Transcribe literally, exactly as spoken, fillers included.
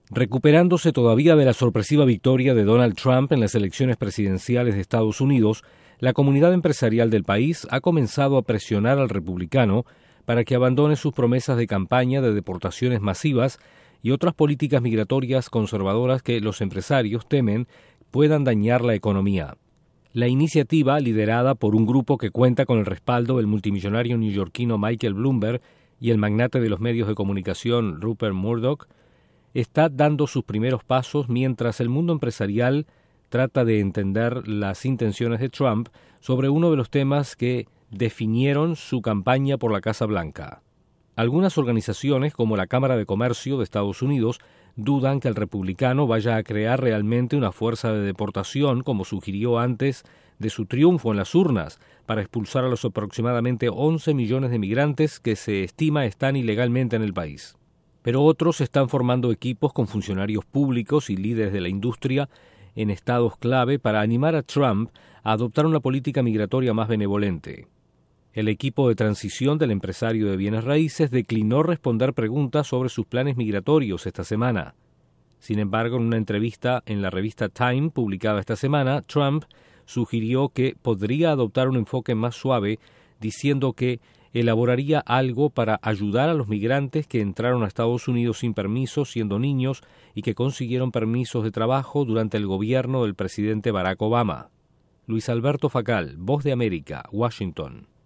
Recuperándose todavía de la sorpresiva victoria de Donald Trump en las elecciones presidenciales de Estados Unidos, la comunidad empresarial del país ha comenzado a presionar al republicano para que abandone sus promesas de campaña de deportaciones masivas y otras políticas migratorias conservadoras que los empresarios temen puedan dañar la economía. La iniciativa, liderada por un grupo que cuenta con el respaldo del multimillonario neoyorquino Michael Bloomberg y el magnate de los medios de comunicación Rupert Murdoch, está dando sus primeros pasos mientras el mundo empresarial trata de entender las intenciones de Trump sobre uno de los temas que definieron su campaña por la Casa Blanca. Algunas organizaciones, como la Cámara de Comercio de Estados Unidos, dudan que el republicano vaya a crear realmente una fuerza de deportación, como sugirió antes de su triunfo en las urnas, para expulsar a los aproximadamente once millones de migrantes que se estima están ilegalmente en el país. Pero otros están formando equipos con funcionarios públicos y líderes de la industria en estados clave para animar a Trump a adoptar una política migratoria más benevolente. El equipo de transición del empresario de bienes raíces declinó responder preguntas sobre sus planes migratorios esta semana. Sin embargo, en una entrevista en la revista Time publicada esta semana, Trump sugirió que podría adoptar un enfoque más suave, diciendo que elaboraría algo para ayudar a los migrantes que entraron a Estados Unidos sin permiso siendo niños y que consiguieron permisos de trabajo durante el gobierno del presidente Barack Obama. Luis Alberto Facal, Voz de América, Washington.